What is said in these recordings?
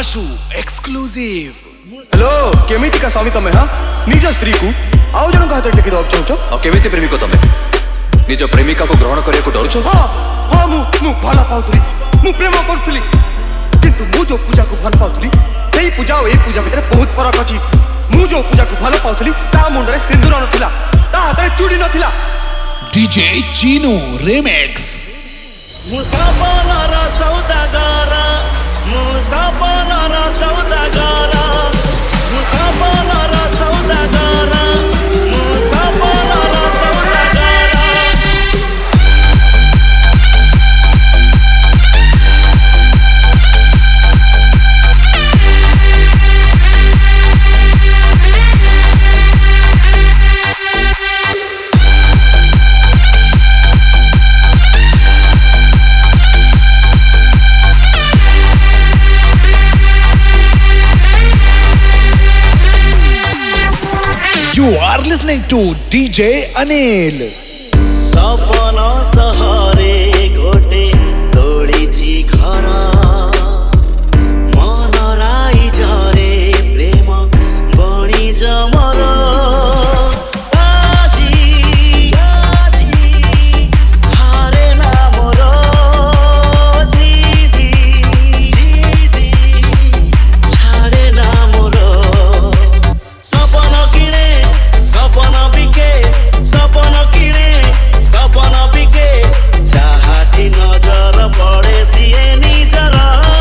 आशु exclusive. Hello केमिति का स्वामी तमे हां निज स्त्री को आउ जन का हाथ टेकी दब चाहछो आ केमिति प्रेमिको तमे निज प्रेमिका को ग्रहण करिया को डरछो? हां हां मु भला पाउतली मु प्रेम करथली किंतु मु जो पूजा को भल पाउतली सेही पूजा और ए पूजा भितर बहुत फरक अछि। मु जो पूजा को भल पाउतली ता मुंडरे सिंदूर नथिला ता हाथ रे चूड़ी नथिला। DJ Chinu remix. मुसाफानारा सौदागारा मुसाफानारा सौदागारा मुसाफानारा सौदागारा मुसाफानारा सौदागारा। You are listening to DJ Anil. सपना सहरे गोटे तोड़ीची घरा मन राई जरे प्रेम बणी जमर हारे ना मोर जिदी छाड़े ना मोर सपना किणे सपना बिके सपना किणे सपना बिके चाहती नजर पड़े सिए निजर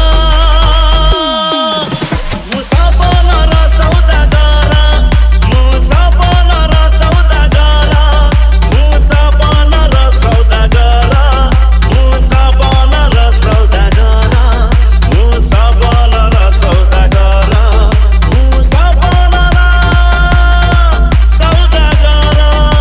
मुसाफानार सौदागार मुसाफानार सौदागार मुसाफानार सौदागार मुसाफानार सौदागार मुसाफानार सौदागार मुसाफानार सौदागार।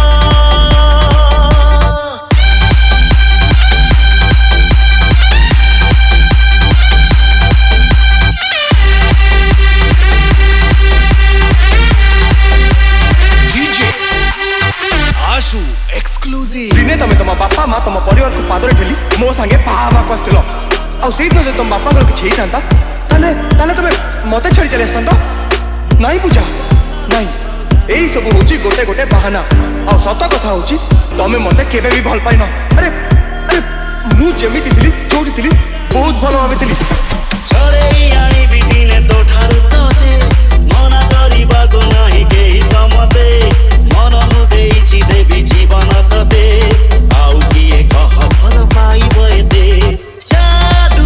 DJ आशु एक्सक्लूसिव। दिने तमे तम बापा मा तम परिवार को पादरे ठेली मो संगे पामा कस्तिलो आ सेही न जे तम बापा को किछि थांता ताले ताले तमे मते छड़ी चले आस्तांतो नाही पूजा नाही एई सब होची गोटे गोटे बहाना आ सत कथा होची तमे मते केबे भी भल पाइनो। अरे अरे मु जेमिति थिली जोडी थिली बहुत भलो भाबे थिली छड़े आनी बिदिने तो ठारू तोते मना करिबा को नाही केही तमते मन नु देइछि देवी जीवन तते आउ किए कह फल पाइबो एते जादू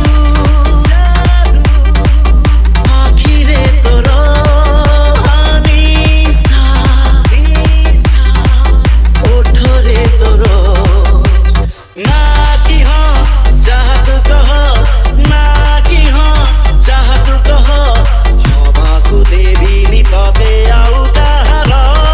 आखिरे तोर हानिसा ओठरे तोर ना कि हाँ चाह तू कह ना कि हाँ चाह तू कह हवा को देवी नी तते आउ कहार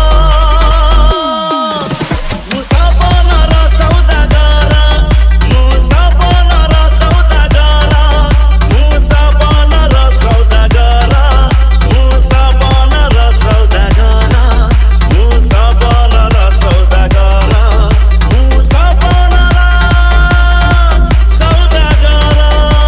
मुसाफानार सौदागार मुसाफानार सौदागार मुसाफानार सौदागार मुसाफानार सौदागार मुसाफानार सौदागार मुसाफानार सौदागार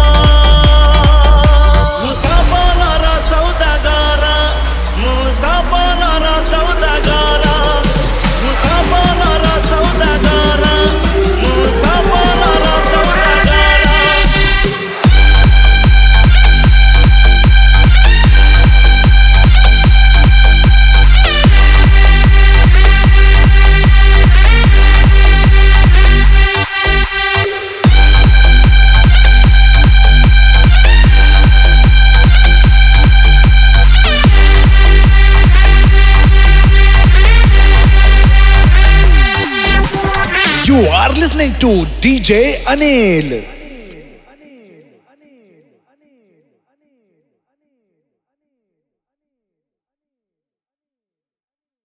मुसाफानार सौदागार मुसाफानार सौदागार मुसाफानार सौदागार मुसाफानार सौदागार। You are listening to DJ Anil.